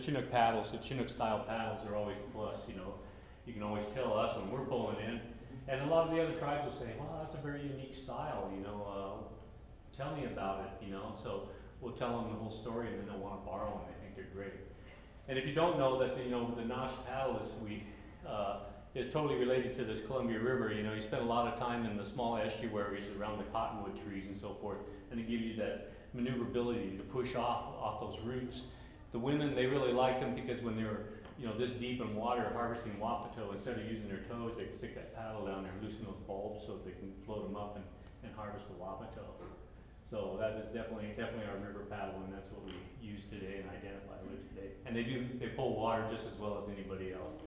Chinook paddles, the Chinook style paddles are always a plus, you know. You can always tell us when we're pulling in. And a lot of the other tribes will say, well, that's a very unique style, you know, tell me about it, you know. So we'll tell them the whole story and then they'll want to borrow them. They think they're great. And if you don't know that, you know, the Nosh paddle is totally related to this Columbia River. You know, you spend a lot of time in the small estuaries around the cottonwood trees and so forth, and it gives you that maneuverability to push off those roots. The women, they really liked them because when they were, you know, this deep in water harvesting wapato, instead of using their toes, they could stick that paddle down there and loosen those bulbs so they can float them up and harvest the wapato. So that is definitely our river paddle, and that's what we use today and identify with today. And they pull water just as well as anybody else.